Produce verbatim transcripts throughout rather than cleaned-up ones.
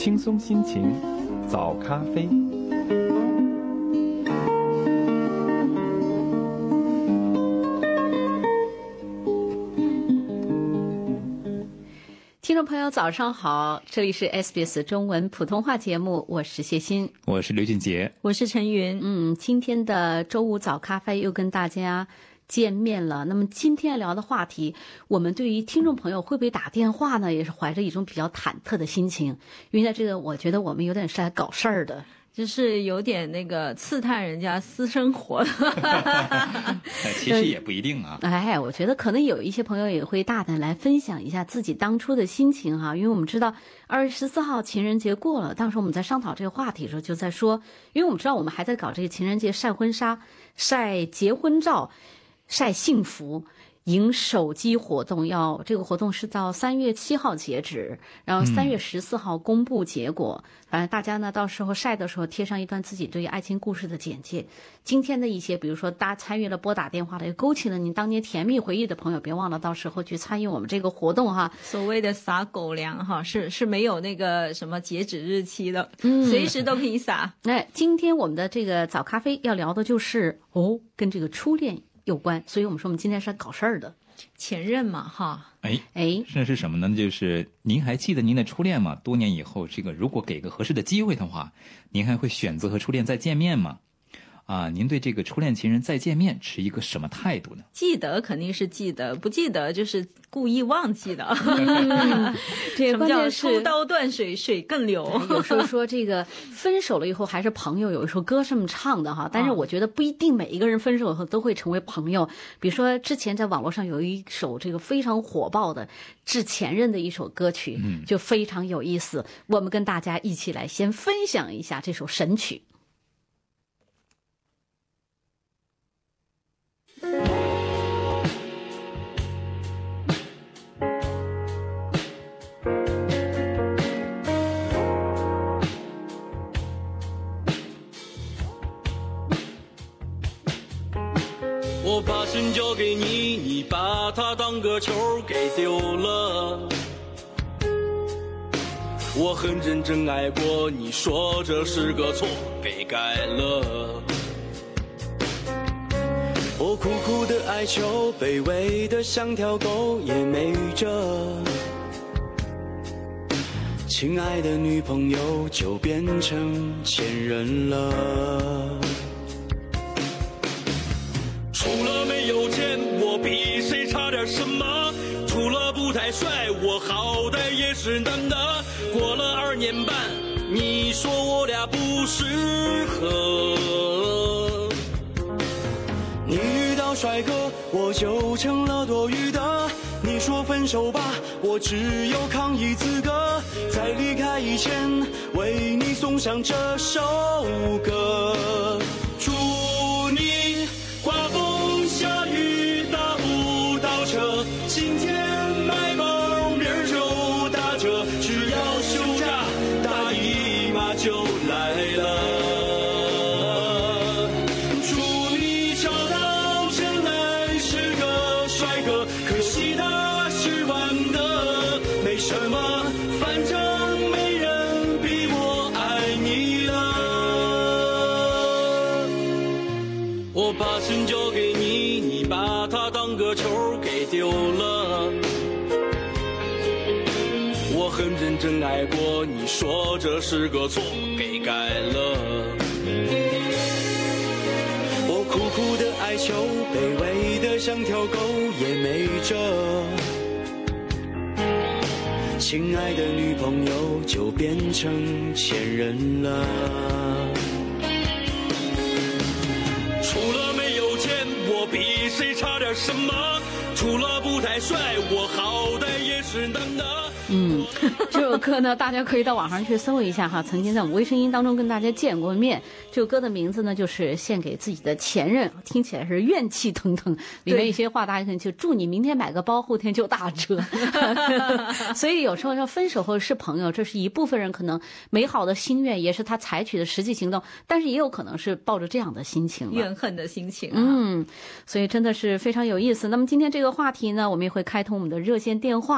轻松心情，早咖啡。 听众朋友早上好，这里是 S B S 中文普通话节目，我是谢欣， 我是刘俊杰， 我是陈云。 嗯，今天的周五早咖啡又跟大家见面了。那么今天聊的话题，我们对于听众朋友会不会打电话呢，也是怀着一种比较忐忑的心情，因为呢这个我觉得我们有点是来搞事儿的， 就是有点那个刺探人家私生活其实也不一定啊。 哎，我觉得可能有一些朋友也会大胆来分享一下自己当初的心情哈，因为我们知道二月十四号情人节过了，当时我们在商讨这个话题的时候就在说，因为我们知道我们还在搞这个情人节晒婚纱、晒结婚照、晒幸福。赢手机活动要这个活动是到三月七号截止，然后三月十四号公布结果。嗯、反正大家呢到时候晒的时候贴上一段自己对于爱情故事的简介。今天的一些，比如说大家参与了拨打电话的，勾起了你当年甜蜜回忆的朋友，别忘了到时候去参与我们这个活动哈。 所谓的撒狗粮哈，是是没有那个什么截止日期的，嗯、随时都可以撒。 哎，今天我们的这个早咖啡要聊的就是哦，跟这个初恋有关，所以我们说我们今天是来搞事儿的， 前任嘛，哈， 哎哎，这是什么呢？就是您还记得您的初恋吗？多年以后，这个如果给个合适的机会的话，您还会选择和初恋再见面吗？啊，您对这个初恋情人再见面持一个什么态度呢？ 记得肯定是记得，不记得就是故意忘记的。 嗯、这个关键是抽刀断水，水更流。 有时候说这个分手了以后还是朋友，有一首歌这么唱的哈，但是我觉得不一定每一个人分手以后都会成为朋友。比如说之前在网络上有一首这个非常火爆的致前任的一首歌曲，嗯、就非常有意思。我们跟大家一起来先分享一下这首神曲。 我把心交给你，你把它当个球给丢了。我很认真爱过，你说这是个错，给改了。我苦苦的哀求，卑微的像条狗也没辙。亲爱的女朋友就变成前任了。除了没有钱，我比谁差点什么？除了不太帅，我好歹也是男的。过了二年半，你说我俩不适合。你遇到帅哥，我就成了多余的。你说分手吧，我只有抗议资格。在离开以前，为你送上这首歌。祝你刮风下雨打不到车，今天买包明儿就打折，只要休假大姨妈就来了。祝你找到真爱是个帅哥，可惜他是弯的，没什么，反正没人比我爱你了。我把心交给你，你把它当个球给丢了。我很认真爱过，你说这是个错，给改了。我苦苦的哀求，卑微的像条狗也没辙。亲爱的女朋友就变成前任了。除了没有钱，我比谁差点什么？除了不太帅，我好歹也是男的。 嗯，这首歌呢，大家可以到网上去搜一下哈。曾经在我们微声音当中跟大家见过面。这首歌的名字呢，就是献给自己的前任，听起来是怨气腾腾。里面一些话，大家可能就祝你明天买个包，后天就打折。所以有时候要分手后是朋友，这是一部分人可能美好的心愿，也是他采取的实际行动，但是也有可能是抱着这样的心情， 怨恨的心情、啊。 嗯，所以真的是非常有意思。那么今天这个话题呢，我们也会开通我们的热线电话。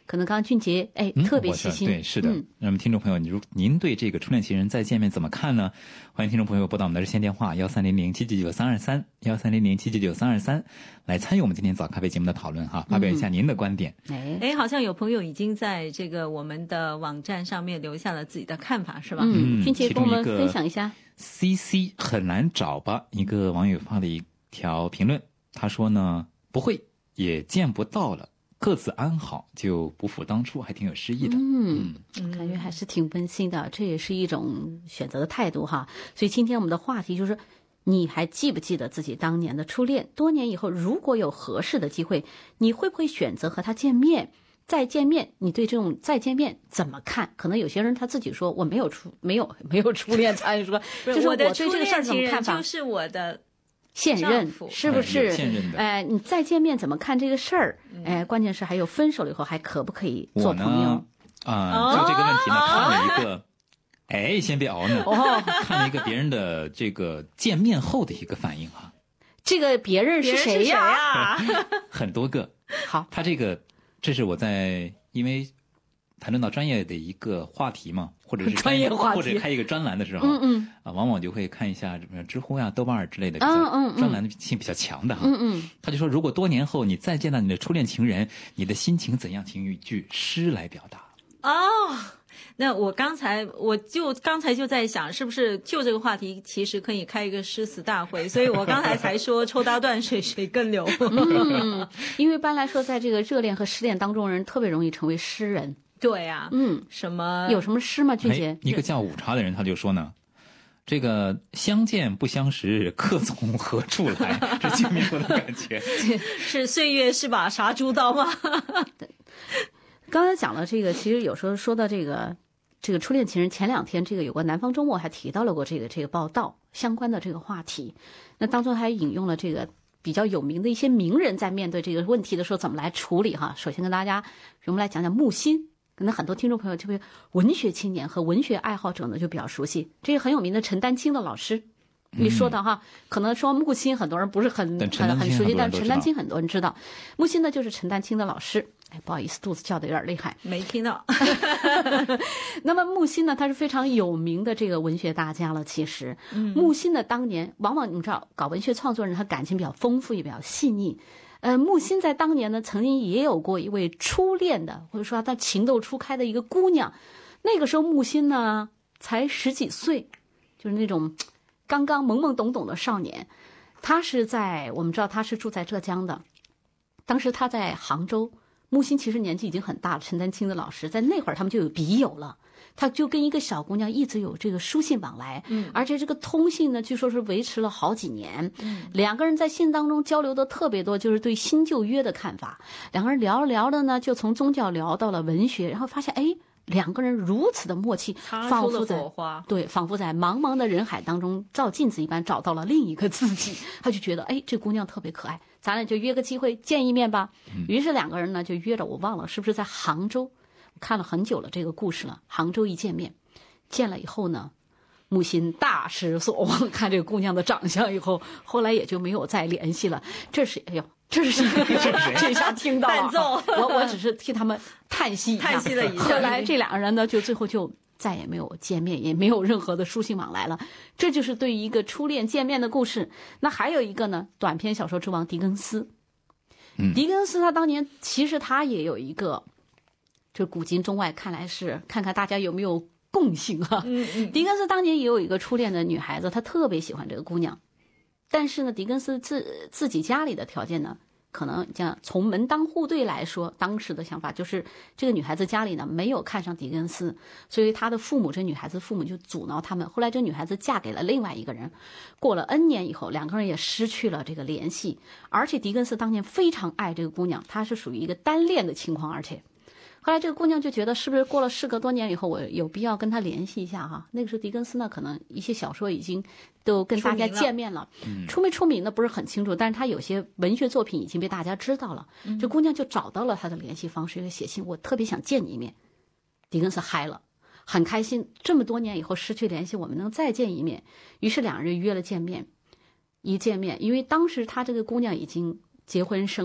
可能刚刚俊杰哎、 嗯、 特别细心， 对，是的。嗯、那么听众朋友，你如您对这个初恋情人再见面怎么看呢？欢迎听众朋友拨打我们的热线电话幺三零零七九九三二三幺三零零七九九三二三来参与我们今天早咖啡节目的讨论哈，发表一下您的观点。 哎、 嗯、好像有朋友已经在这个我们的网站上面留下了自己的看法，是吧？ 嗯，俊杰跟我们分享一下。 C C 很难找吧？一个网友发了一条评论，他说呢，不会也见不到了，各自安好，就不负当初，还挺有诗意的。 嗯，嗯感觉还是挺温馨的，这也是一种选择的态度哈。所以今天我们的话题就是，你还记不记得自己当年的初恋？多年以后，如果有合适的机会，你会不会选择和他见面？再见面，你对这种再见面怎么看？可能有些人他自己说我没有初没有没有初恋，他就说就是我对这个事儿怎么看法？ 就是我的现任是不是？ 现任的。 哎、呃，你再见面怎么看这个事儿？哎、呃，关键是还有分手了以后还可不可以做朋友？ 啊、呃，就这个问题呢，看了一个，哎，先别熬呢， 哦， 看了一个别人的这个见面后的一个反应哈。 这个别人是谁呀？ 很多个。 好， 他这个。这是我在因为谈论到专业的一个话题嘛，或者是专业话题， 或者开一个专栏的时候， 嗯嗯啊，往往就会看一下什么知乎呀、豆瓣儿之类的， 嗯嗯， 专栏性比较强的哈。 嗯嗯， 他就说，如果多年后你再见到你的初恋情人，你的心情怎样？请用一句诗来表达。 哦。那我刚才我就刚才就在想，是不是就这个话题，其实可以开一个诗词大会？所以我刚才才说抽刀断水，水更流。 嗯，因为一般来说，在这个热恋和失恋当中，人特别容易成为诗人。 对啊， 嗯， 什么有什么诗吗？俊杰， 一个叫午茶的人，他就说呢，这个相见不相识，客从何处来？这见面后的感觉是岁月是把杀猪刀吗？ 刚才讲了这个，其实有时候说到这个。这个初恋情人，前两天这个有关南方周末还提到了过这个这个报道相关的这个话题，那当中还引用了这个比较有名的一些名人在面对这个问题的时候怎么来处理哈。首先跟大家我们来讲讲木心，可能很多听众朋友就会文学青年和文学爱好者呢就比较熟悉，这是很有名的陈丹青的老师。你说的哈，可能说木心很多人不是很很很熟悉，但陈丹青很多人知道。木心呢就是陈丹青的老师。哎，不好意思，肚子叫的有点厉害， 没听到。 那么木心呢，他是非常有名的这个文学大家了。其实，嗯、木心呢，当年往往你知道，搞文学创作人他感情比较丰富，也比较细腻。呃，木心在当年呢，曾经也有过一位初恋的，或者说他情窦初开的一个姑娘。那个时候木心呢才十几岁，就是那种刚刚懵懵懂懂的少年。他是在我们知道他是住在浙江的，当时他在杭州。木心其实年纪已经很大了，陈丹青的老师在那会儿他们就有笔友了，他就跟一个小姑娘一直有这个书信往来，嗯，而且这个通信呢，据说是维持了好几年，嗯，两个人在信当中交流的特别多，就是对新旧约的看法，两个人聊着聊着呢，就从宗教聊到了文学，然后发现哎，两个人如此的默契，仿佛在对，仿佛在茫茫的人海当中照镜子一般找到了另一个自己，他就觉得哎，这姑娘特别可爱。咱俩就约个机会见一面吧。于是两个人呢就约着，我忘了是不是在杭州，我看了很久了这个故事了。杭州一见面，见了以后呢，木心大失所望，看这个姑娘的长相以后，后来也就没有再联系了。这是哎呦，这是谁？这下听到了，我我只是替他们叹息一下， 叹息了一下。 后来这两个人呢，就最后就再也没有见面，也没有任何的书信往来了。这就是对于一个初恋见面的故事。那还有一个呢，短篇小说之王狄更斯。 嗯， 狄更斯他当年其实他也有一个，这古今中外看来是看看大家有没有共性啊。 嗯嗯， 狄更斯当年也有一个初恋的女孩子，他特别喜欢这个姑娘，但是呢，狄更斯自自己家里的条件呢，可能讲从门当户对来说，当时的想法就是这个女孩子家里呢没有看上狄更斯，所以她的父母，这女孩子父母就阻挠他们。后来这女孩子嫁给了另外一个人，过了 N 年以后，两个人也失去了这个联系。而且狄更斯当年非常爱这个姑娘，他是属于一个单恋的情况，而且后来这个姑娘就觉得是不是过了事隔多年以后，我有必要跟她联系一下哈。那个时候狄更斯呢，可能一些小说已经都跟大家见面了，出, 了出没出名的不是很清楚，但是他有些文学作品已经被大家知道了。嗯、这姑娘就找到了他的联系方式，就写信，我特别想见你一面。狄更斯嗨了，很开心，这么多年以后失去联系，我们能再见一面。于是两人约了见面。一见面，因为当时他这个姑娘已经结婚生子，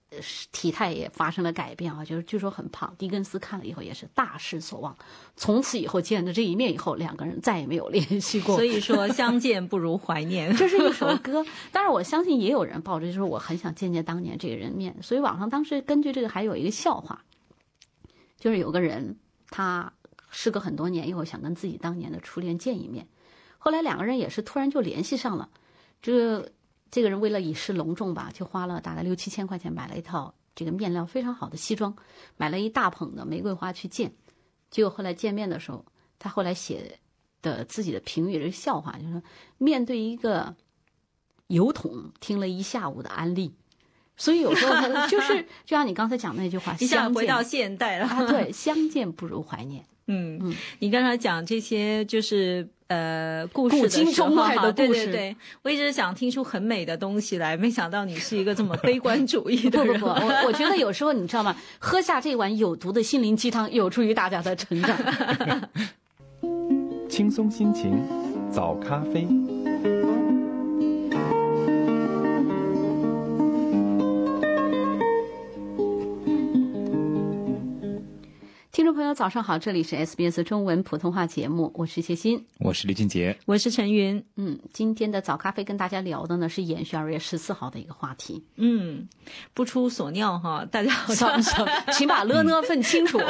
体态也发生了改变啊，就是据说很胖。狄更斯看了以后也是大失所望，从此以后见了这一面以后，两个人再也没有联系过。 所以说相见不如怀念， 这是一首歌。当然我相信也有人抱着就是我很想见见当年这个人面，所以网上当时根据这个还有一个笑话，就是有个人他时隔很多年以后想跟自己当年的初恋见一面，后来两个人也是突然就联系上了。这这个人为了以示隆重吧，就花了大概六七千块钱买了一套这个面料非常好的西装，买了一大捧的玫瑰花去见。结果后来见面的时候，他后来写的自己的评语这个笑话，就是说面对一个油桶听了一下午的安利。所以有时候就是就像你刚才讲那句话， 一下回到现代了啊，对，相见不如怀念。 嗯嗯，你刚才讲这些就是呃故事的时候， 古今中外的故事， 对对对，我一直想听出很美的东西来，没想到你是一个这么悲观主义的人。 不不不，我我觉得有时候你知道吗？喝下这碗有毒的心灵鸡汤，有助于大家的成长。 轻松心情，早咖啡。 听众朋友早上好，这里是 S B S 中文普通话节目，我是谢欣， 我是李俊杰， 我是陈云。 嗯，今天的早咖啡跟大家聊的呢是延续二月十四号的一个话题。 嗯，不出所料哈，大家好像请把了呢分清楚。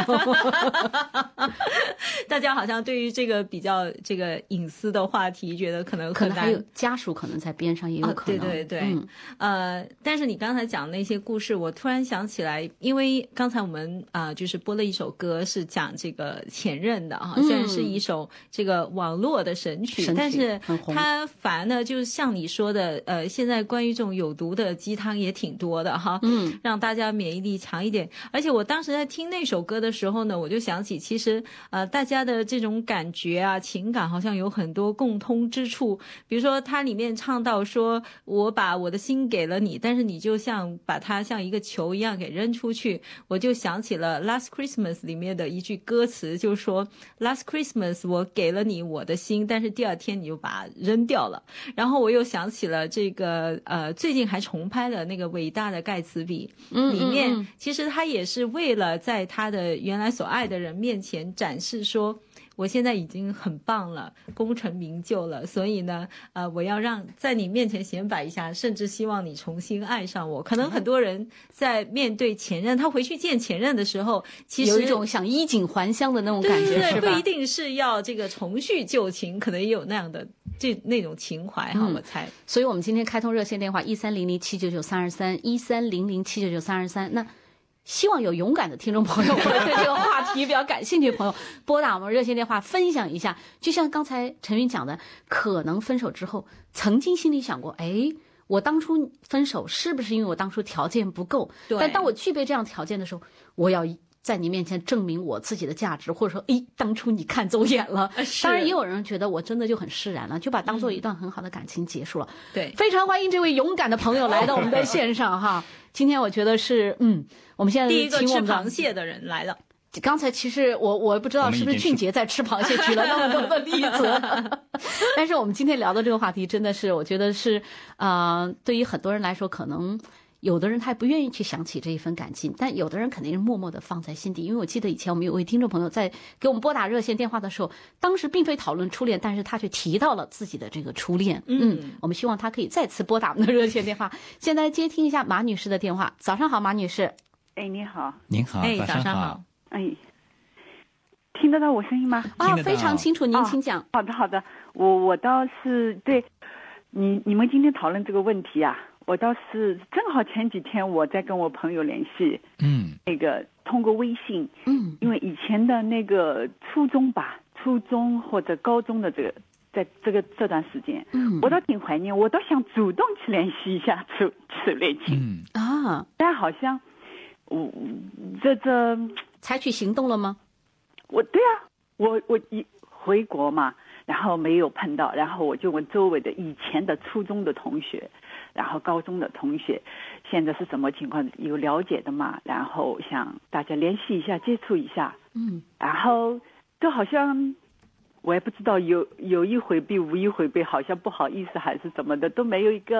大家好像对于这个比较这个隐私的话题，觉得可能可能还有家属可能在边上也有可能。 啊、对对对， 嗯、 呃，但是你刚才讲那些故事，我突然想起来，因为刚才我们啊、呃、就是播了一首歌。是讲这个前任的哈，虽然是一首这个网络的神曲， 神曲但是它反而呢，就是像你说的，呃，现在关于这种有毒的鸡汤也挺多的哈， 嗯， 让大家免疫力强一点。而且我当时在听那首歌的时候呢，我就想起，其实呃，大家的这种感觉啊、情感好像有很多共通之处。比如说，它里面唱到说，我把我的心给了你，但是你就像把它像一个球一样给扔出去，我就想起了《Last Christmas》里面的一句歌词，就是说 Last Christmas 我给了你我的心，但是第二天你就把它扔掉了。然后我又想起了这个呃最近还重拍了那个伟大的盖茨比， 嗯， 里面嗯嗯其实他也是为了在他的原来所爱的人面前展示说，我现在已经很棒了，功成名就了，所以呢，呃，我要让在你面前显摆一下，甚至希望你重新爱上我。可能很多人在面对前任，他回去见前任的时候，其实有一种想衣锦还乡的那种感觉， 对对对， 是吧？ 不一定是要这个重叙旧情，可能也有那样的这那种情怀哈、 嗯， 我猜。 所以我们今天开通热线电话一三零零七九九三二三一三零零七九九三二三，那。希望有勇敢的听众朋友或者对这个话题比较感兴趣的朋友拨打我们热线电话分享一下，就像刚才陈云讲的，可能分手之后曾经心里想过，哎，我当初分手是不是因为我当初条件不够？但当我具备这样条件的时候，我要在你面前证明我自己的价值，或者说，哎，当初你看走眼了。当然也有人觉得我真的就很释然了，就把当做一段很好的感情结束了。 嗯、对， 非常欢迎这位勇敢的朋友来到我们的线上哈。今天我觉得是，嗯，我们现在第一个吃螃蟹的人来了。 刚才其实我我不知道是不是俊杰在吃螃蟹举了那么多的例子，但是我们今天聊的这个话题真的是，我觉得是，呃，对于很多人来说，可能有的人他还不愿意去想起这一份感情，但有的人肯定是默默的放在心底。因为我记得以前我们有位听众朋友在给我们拨打热线电话的时候，当时并非讨论初恋，但是他却提到了自己的这个初恋。嗯，嗯我们希望他可以再次拨打我们的热线电话。现在接听一下马女士的电话。早上好，马女士。 哎，你好。 您好， 哎， 早上好。 哎，听得到我声音吗？ 啊，非常清楚，您请讲。 哦、好的，好的。我我倒是对你你们今天讨论这个问题啊，我倒是正好前几天我在跟我朋友联系， 嗯， 那个通过微信， 嗯， 因为以前的那个初中吧，初中或者高中的这个，在这个这段时间， 嗯， 我倒挺怀念，我倒想主动去联系一下初初恋情， 嗯啊， 但好像我这这采取行动了吗？ 我对啊，我我一回国嘛，然后没有碰到，然后我就问周围的以前的初中的同学，然后高中的同学，现在是什么情况？有了解的嘛？然后想大家联系一下，接触一下， 嗯， 然后就好像我也不知道有有意回避无意回避，好像不好意思还是怎么的，都没有一个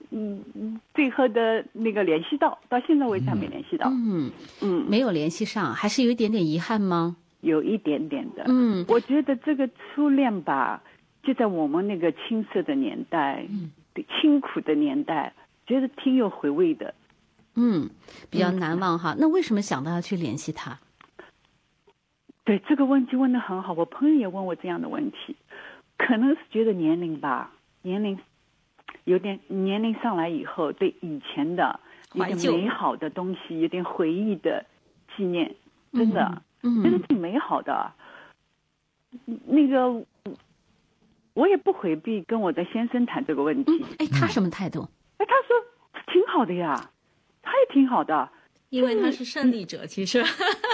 嗯嗯最后的那个联系到，到现在为止还没联系到。 嗯嗯， 没有联系上，还是有一点点遗憾吗？ 有一点点的。 嗯， 我觉得这个初恋吧，就在我们那个青涩的年代，嗯，清苦的年代，觉得挺有回味的。 嗯，比较难忘哈。嗯、那为什么想到要去联系他？ 对，这个问题问得很好，我朋友也问我这样的问题，可能是觉得年龄吧，年龄有点年龄上来以后，对以前的有点美好的东西，有点回忆的纪念，真的，嗯，真的挺美好的。那个我也不回避跟我的先生谈这个问题。 哎、嗯，他什么态度？ 哎，他说挺好的呀，他也挺好的， 因为他是胜利者，其实。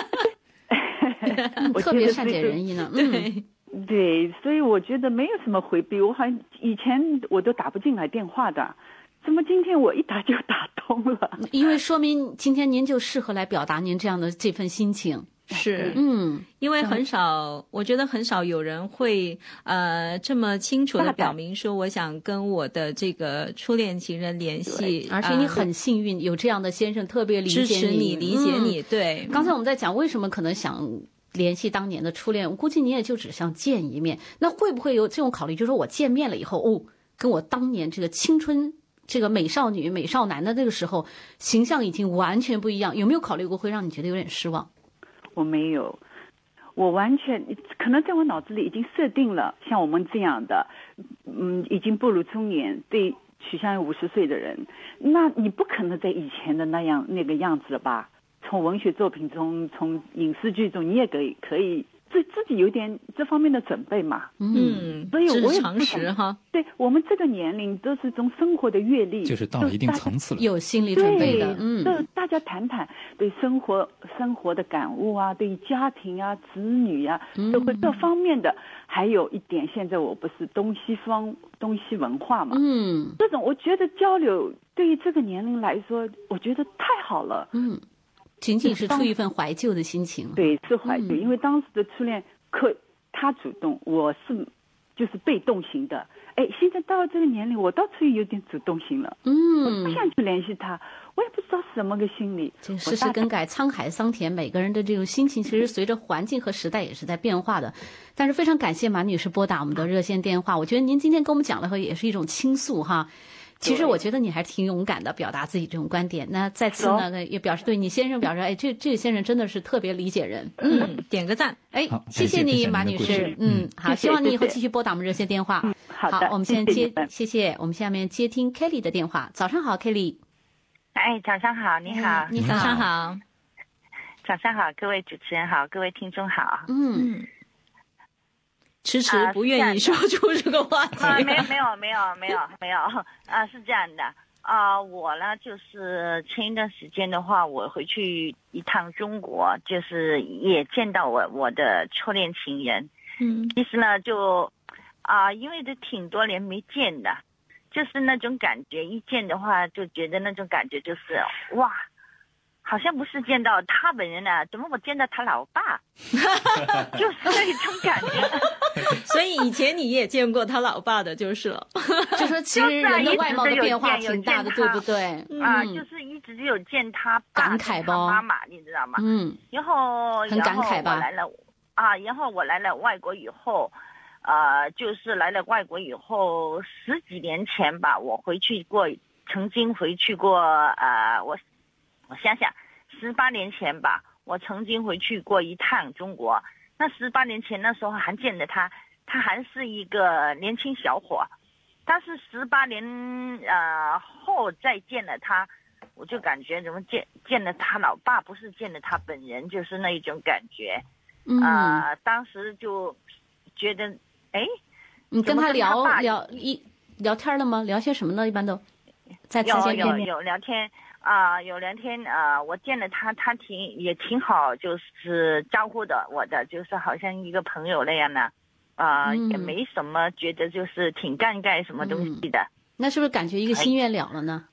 我特别善解人意呢。 对、 嗯、对，所以我觉得没有什么回避。我好像以前我都打不进来电话的，怎么今天我一打就打通了？ 因为说明今天您就适合来表达您这样的这份心情。 是， 嗯， 因为很少，我觉得很少有人会呃这么清楚的表明说，我想跟我的这个初恋情人联系， 而且你很幸运、呃、有这样的先生，特别理解你、 支持你、理解你。嗯、对， 刚才我们在讲为什么可能想联系当年的初恋，我估计你也就只想见一面。那会不会有这种考虑，就是说我见面了以后，哦，跟我当年这个青春这个美少女、美少男的那个时候形象已经完全不一样？有没有考虑过会让你觉得有点失望？ 我没有，我完全可能在我脑子里已经设定了，像我们这样的，嗯，已经步入中年，对，取向于五十岁的人，那你不可能在以前的那样那个样子了吧？从文学作品中，从影视剧中，你也可以可以自自己有点这方面的准备嘛。 嗯， 所以我也常识哈。 对，我们这个年龄都是从生活的阅历， 就是到了一定层次了， 有心理准备的。嗯， 就大家谈谈对生活生活的感悟啊，对于家庭啊、子女啊，都会各方面的。嗯、还有一点，现在我不是东西方东西文化嘛， 嗯， 这种我觉得交流对于这个年龄来说，我觉得太好了。 嗯。仅仅是出一份怀旧的心情， 对，是怀旧、嗯，因为当时的初恋，可他主动，我是就是被动型的。哎，现在到了这个年龄，我倒处于有点主动型了。 嗯， 我不想去联系他，我也不知道是什么个心理。 这世事更改，沧海桑田，每个人的这种心情，其实随着环境和时代也是在变化的。但是非常感谢马女士拨打我们的热线电话，我觉得您今天跟我们讲的和也是一种倾诉哈。其实我觉得你还是挺勇敢的，表达自己这种观点。那再次呢，也表示对你先生表示，哎，这这个先生真的是特别理解人。 嗯，点个赞。 哎，谢谢你，马女士。嗯，好，希望你以后继续拨打我们热线电话。 嗯，好的。 好，我们现在接，谢谢。我们下面接听 Kelly 的电话。早上好 ，Kelly。 哎，早上好，你好。 你早上好。 早上好，各位主持人好，各位听众好。 嗯。 迟迟不愿意说出这个话题。 啊，没没有没有没有没有啊，是这样的啊，我呢就是前一段时间的话，我回去一趟中国，就是也见到我我的初恋情人。 嗯， 其实呢就啊，因为这挺多年没见的，就是那种感觉，一见的话就觉得那种感觉就是哇。好像不是见到他本人呢，怎么我见到他老爸？就是那种感觉。 所以以前你也见过他老爸的，就是了。 就说其实人的外貌的变化挺大的，对不对？ 啊、嗯，就是一直有见他爸、 感慨吧， 妈妈，你知道吗？ 嗯。 然后， 很感慨吧？ 然后我来了啊，然后我来了外国以后，呃，就是来了外国以后十几年前吧，我回去过，曾经回去过，呃，我。我想想，十八年前吧，我曾经回去过一趟中国。那十八年前那时候还见着他，他还是一个年轻小伙。但是十八年呃后再见了他，我就感觉怎么见见了他老爸，不是见了他本人，就是那一种感觉。 嗯。 呃，当时就觉得，哎， 你跟他聊聊一聊天了吗？聊些什么呢？一般都在次见面。 有有有聊天。啊、呃，有聊天啊、呃，我见了他，他挺也挺好，就是招呼的我的，就是好像一个朋友那样的，啊、呃嗯，也没什么觉得就是挺尴尬什么东西的。嗯、 那是不是感觉一个心愿了了呢？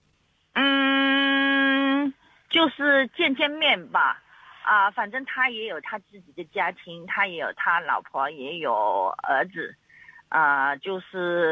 嗯，就是见见面吧，啊、呃，反正他也有他自己的家庭，他也有他老婆，也有儿子，啊、呃，就是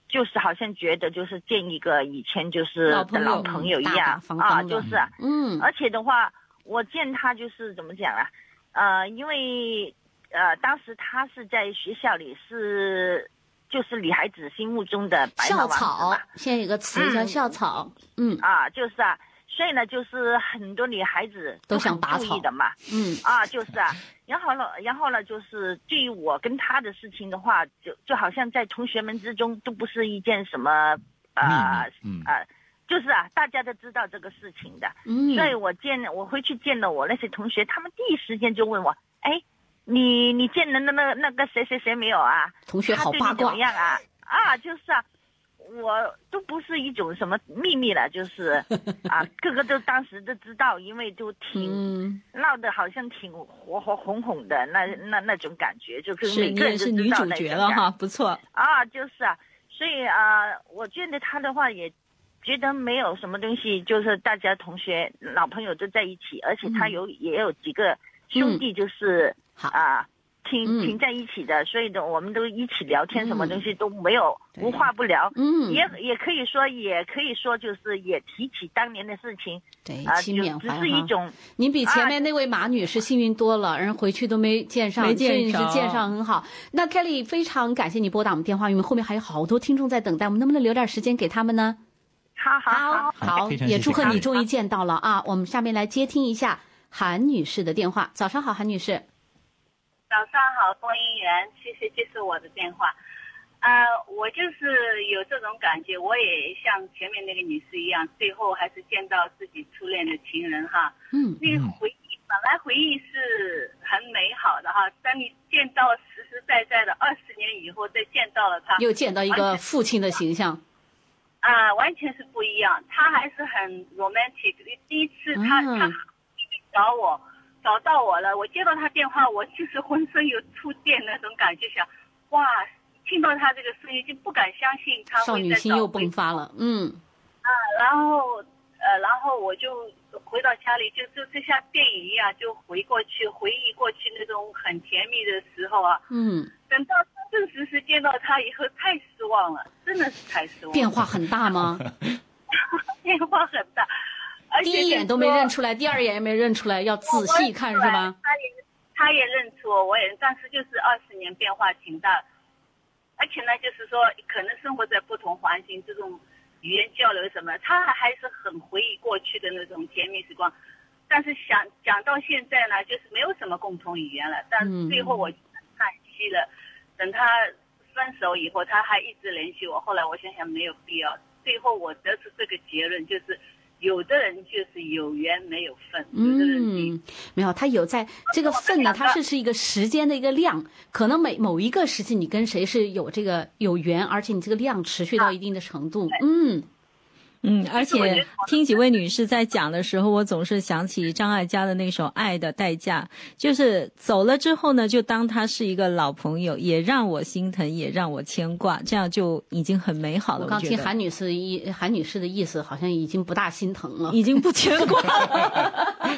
就是好像觉得就是见一个以前就是老朋友老朋友一样大大方方啊， 的就是嗯， 而且的话，我见他就是怎么讲啊？呃，因为呃，当时他是在学校里是就是女孩子心目中的白马校王子草嘛， 现在有个词叫嗯校草，嗯啊，就是啊，所以呢，就是很多女孩子都想很拔草注意的嘛， 嗯啊，就是啊，然后呢，然后呢，就是对于我跟他的事情的话，就就好像在同学们之中都不是一件什么呃秘密嗯呃，就是啊，大家都知道这个事情的， 嗯， 所以我见我回去见了我那些同学，他们第一时间就问我，哎，你你见了那那那个谁谁谁没有啊？ 同学好八卦他对你怎么，样啊？啊，就是啊，我都不是一种什么秘密了，就是啊，个个都当时都知道，因为就挺、 嗯， 闹得好像挺火火红红的那那那种感觉，就跟是你每个人都也是女知道那主角种感了哈，不错。 啊，就是啊，所以啊，我见着他的话也觉得没有什么东西，就是大家同学老朋友都在一起，而且他有、也有几个兄弟，就是、 好啊。挺嗯挺在一起的，所以呢，我们都一起聊天， 嗯什么东西都没有， 对无话不聊。 嗯也也可以说，也可以说，就是也提起当年的事情对， 啊， 亲缅怀就只是一哈。 种您比前面那位马女士幸运多了，人回去都没见上， 没见所以你是着见上很好。那 Kelly 非常感谢你拨打我们电话，因为后面还有好多听众在等待，我们能不能留点时间给他们呢？ 好好好， 好， 非常也祝贺谢谢 Kelly 你终于见到了啊！我们下面来接听一下韩女士的电话。早上好，韩女士。 早上好，播音员，谢谢接受我的电话。呃，我就是有这种感觉，我也像前面那个女士一样，最后还是见到自己初恋的情人哈。 嗯， 那个回忆本来回忆是很美好的哈，当你见到实实在在的二十年以后再见到了他， 又见到一个父亲的形象。 啊、完全是不一样。他还是很 romantic，第一次他、 嗯他找我。找到我了，我接到他电话，我就是浑身有触电那种感觉，想，哇，听到他这个声音就不敢相信他会少女再找回心又迸发了，嗯啊，然后呃，然后我就回到家里，就就就像电影一样，就回过去回忆过去那种很甜蜜的时候啊。 嗯， 等到真正实实见到他以后，太失望了，真的是太失望了。 变化很大吗？ 变化很大。而且第一眼都没认出来，第二眼也没认出来，要仔细看是吧？ 他也他也认出我，我也，但是就是二十年变化挺大，而且呢，就是说可能生活在不同环境，这种语言交流什么，他还是很回忆过去的那种甜蜜时光。但是想讲到现在呢，就是没有什么共同语言了。但是最后我叹息了，等他分手以后，他还一直联系我。后来我想想没有必要，最后我得出这个结论，就是有的人就是有缘没有分，有的人嗯，没有，他有在这个份呢，它是是一个时间的一个量，可能每某一个时期你跟谁是有这个有缘，而且你这个量持续到一定的程度，嗯。 嗯，而且听几位女士在讲的时候，我总是想起张艾嘉的那首《爱的代价》，就是走了之后呢，就当他是一个老朋友，也让我心疼，也让我牵挂，这样就已经很美好了。 我刚听觉得韩女士意韩女士的意思，好像已经不大心疼了， 已经不牵挂了。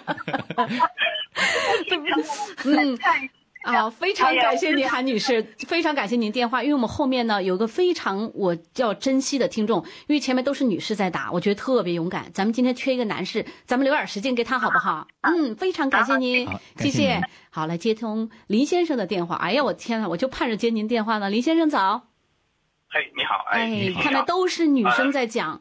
嗯。啊，非常感谢您，韩女士，非常感谢您电话，因为我们后面呢有个非常我要珍惜的听众，因为前面都是女士在打，我觉得特别勇敢。咱们今天缺一个男士，咱们留点时间给他好不好？嗯，非常感谢您，谢谢。好，来接通林先生的电话。哎呀，我天呐，我就盼着接您电话呢。林先生早。 嘿，你好，哎， 哎，看来都是女生在讲。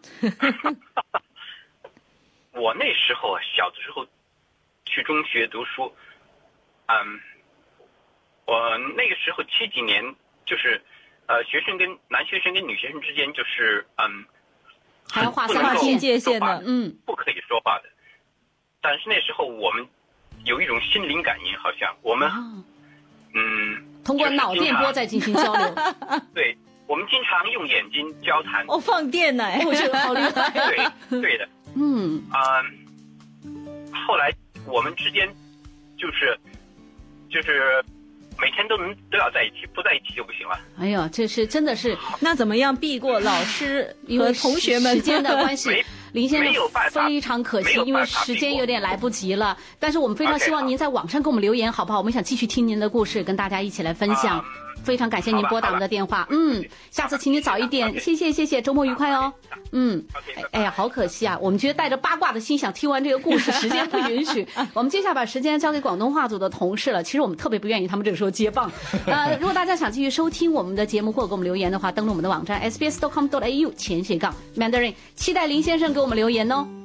我那时候小的时候去中学读书，嗯。我那个时候七几年，就是呃，学生跟男学生跟女学生之间就是嗯， 还要划划清界限的， 嗯， 不可以说话的。但是那时候我们有一种心灵感应，好像我们、哦、嗯， 通过脑电波在进行交流。 对，我们经常用眼睛交谈。 哦，放电呢， 我觉得好厉害。 对，对的。 嗯啊、嗯，后来我们之间就是就是。每天都能都要在一起，不在一起就不行了。 哎呦，这是真的是， 那怎么样避过老师和同学们时间的关系？林先生非常可惜，因为时间有点来不及了。但是我们非常希望您在网上给我们留言，好不好？我们想继续听您的故事，跟大家一起来分享。 嗯非常感谢您拨打我们的电话。嗯，下次请你早一点，谢谢谢谢，周末愉快哦。嗯，哎呀，好可惜啊，我们觉得带着八卦的心想听完这个故事，时间不允许。我们接下来把时间交给广东话组的同事了。其实我们特别不愿意他们这个时候接棒。呃，如果大家想继续收听我们的节目或者给我们留言的话，登录我们的网站 s b s dot com dot a u 前斜杠 Mandarin， 期待林先生给我们留言哦。